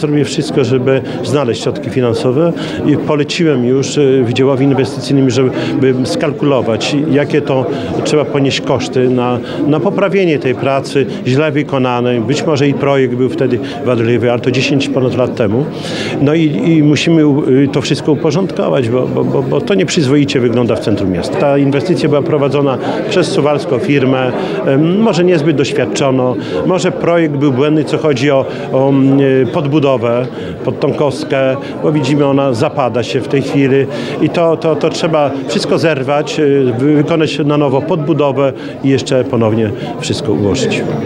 Zrobię wszystko, żeby znaleźć środki finansowe i poleciłem już Wydziałowi Inwestycyjnemu, żeby skalkulować, jakie to trzeba ponieść koszty na poprawienie tej pracy źle wykonanej. Być może i projekt był wtedy wadliwy, ale to 10 ponad lat temu. No i musimy to wszystko uporządkować, bo to nieprzyzwoicie wygląda w centrum miasta. Ta inwestycja była prowadzona przez suwalską firmę, może niezbyt doświadczoną, może projekt był błędny, co chodzi o podbudowę pod tą kostkę, bo widzimy, ona zapada się w tej chwili i to trzeba wszystko zerwać, wykonać na nowo podbudowę i jeszcze ponownie wszystko ułożyć.